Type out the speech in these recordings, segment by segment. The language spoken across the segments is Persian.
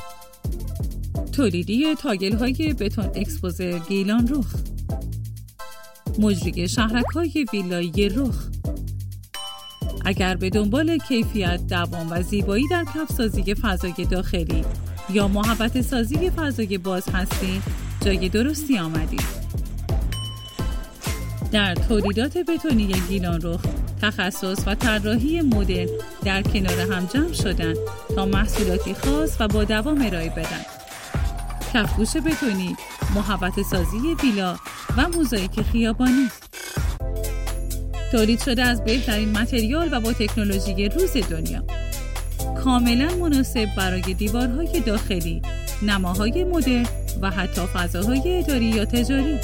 تولیدی تاگل‌های بتون اکسپوزر گیلان رخ، مجری شهرک‌های ویلایی رخ. اگر به دنبال کیفیت، دوام و زیبایی در کف‌سازی فضای داخلی یا محوطه سازی فضای باز هستید، جای درستی آمدید. در تولیدات بتونی گیلان رخ، تخصص و طراحی مدل در کنار هم جمع شدن تا محصولاتی خاص و با دوام ارائه بدن. کفگوش بتونی، محوطه سازی ویلا و موزاییک خیابانی. تولید شده از بهترین متریال و با تکنولوژی روز دنیا. کاملا مناسب برای دیوارهای داخلی، نماهای مدرن و حتی فضاهای اداری یا تجاری.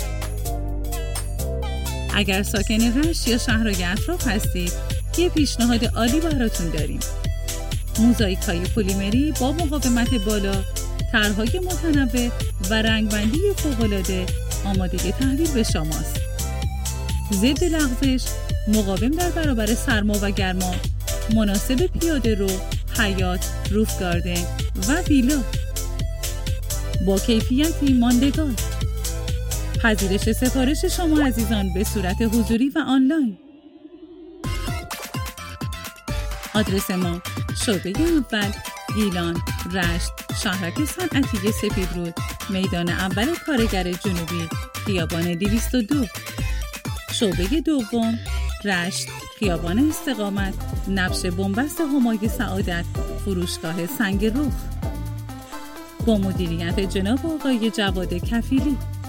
اگر ساکن رشت یا شهرهای اطراف هستید، یه پیشنهاد عالی براتون داریم. موزاییک‌های پلیمری با مقاومت بالا، طرح‌های متنوع و رنگبندی فوق‌العاده آماده تحویل به شماست. ضد لغزش، مقاوم در برابر سرما و گرما، مناسب پیاده رو، حیاط، روف گاردن و ویلا. با کیفیتی ماندگار. پذیرش سفارش شما عزیزان به صورت حضوری و آنلاین. آدرس ما: شعبه اول، گیلان، رشت، شهرک صنعتی سپیدرود، میدان اول کارگر جنوبی، خیابان 202. شعبه دوم، رشت، خیابان استقامت، نبش بنبست همای سعادت، فروشگاه سنگ رخ. با مدیریت جناب آقای جواد کفیلی.